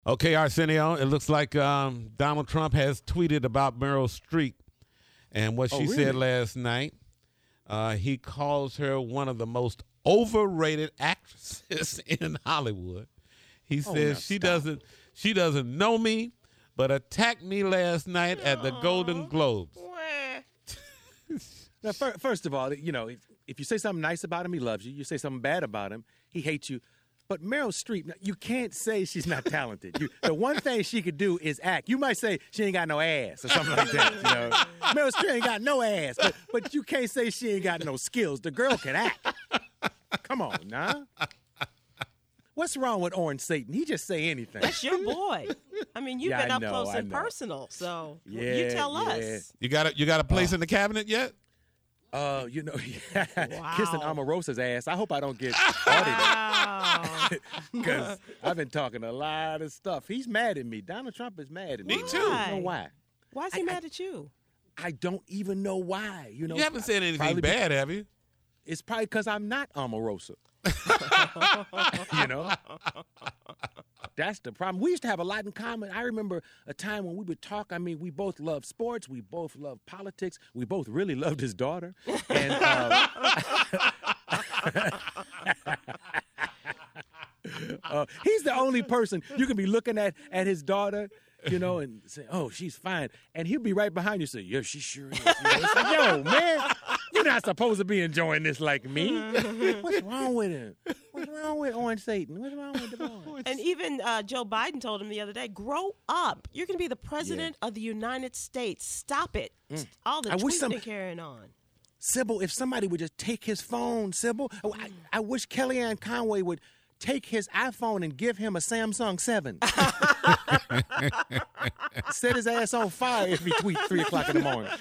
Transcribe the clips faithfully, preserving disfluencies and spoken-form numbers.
Okay, Arsenio, it looks like um, Donald Trump has tweeted about Meryl Streep and what Oh, she really? said last night. Uh, he calls her one of the most overrated actresses in Hollywood. He Oh, says now she stop. doesn't she doesn't know me, but attacked me last night at the Golden Globes. Now, fir- first of all, you know, if, if you say something nice about him, he loves you. You say something bad about him, he hates you. But Meryl Streep, you can't say she's not talented. You, the one thing she could do is act. You might say she ain't got no ass or something like that. You know, Meryl Streep ain't got no ass, but, but you can't say she ain't got no skills. The girl can act. Come on, now. What's wrong with Orange Satan? He just say anything. That's your boy. I mean, you've Yeah, been I up know, close I and know. personal, so you Yeah, tell yeah. us. You got a, you got a place in the cabinet yet? Uh, you know, Wow. kissing Omarosa's ass. I hope I don't get audited. Wow. Because I've been talking a lot of stuff. He's mad at me. Donald Trump is mad at me. Me too. I don't know why. Why is he I- mad at you? I don't even know why. You know, You haven't said anything probably be- bad, have you? It's probably because I'm not Omarosa. You know? That's the problem. We used to have a lot in common. I remember a time when we would talk. I mean, we both loved sports. We both loved politics. We both really loved his daughter. And uh, uh, he's the only person you can be looking at at his daughter, you know, and say, "Oh, she's fine," and he'll be right behind you, say, "Yeah, she sure is." You know? It's like, yo, man, you're not supposed to be enjoying this like me. What's wrong with him? What's wrong with Orange Satan? What's wrong with the boy? And even uh, Joe Biden told him the other day, grow up. You're going to be the president of the United States. Stop it. All the I wish tweeting some- and carrying on. Sybil, if somebody would just take his phone, Sybil, oh, I, I wish Kellyanne Conway would take his iPhone and give him a Samsung seven. Set his ass on fire if he tweets three o'clock in the morning.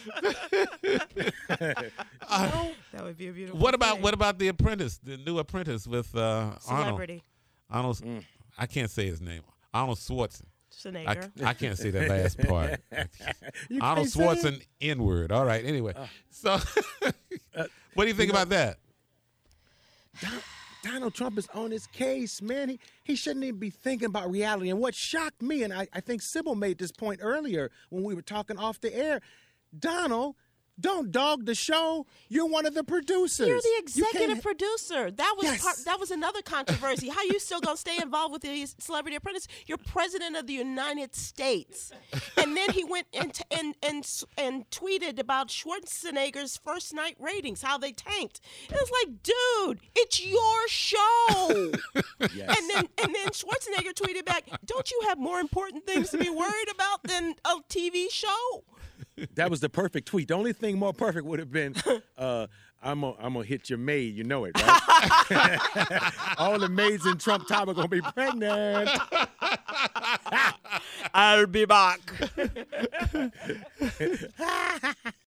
That would be a beautiful What about thing. what about the Apprentice, the new Apprentice with uh, Arnold? Celebrity. Arnold, I can't say his name. Arnold Schwarzenegger. I, Schwarzenegger. I can't say that last part. You Arnold can't say it? Schwarzenegger N-word. All right. Anyway, so what do you think about that? Don- Donald Trump is on his case, man. He, he shouldn't even be thinking about reality. And what shocked me, and I, I think Sybil made this point earlier when we were talking off the air, Donald, don't dog the show. You're one of the producers. You're the You executive can't- producer. That was Yes. part, that was another controversy. How you still gonna stay involved with the Celebrity Apprentice? You're president of the United States, and then he went and t- and and s- and tweeted about Schwarzenegger's first night ratings, how they tanked. It was like, dude, it's your show. Yes. And then and then Schwarzenegger tweeted back, "Don't you have more important things to be worried about than a T V show?" That was the perfect tweet. The only thing more perfect would have been, uh, I'm gonna I'm gonna hit your maid. You know it, right? All the maids in Trump Tower gonna be pregnant. I'll be back.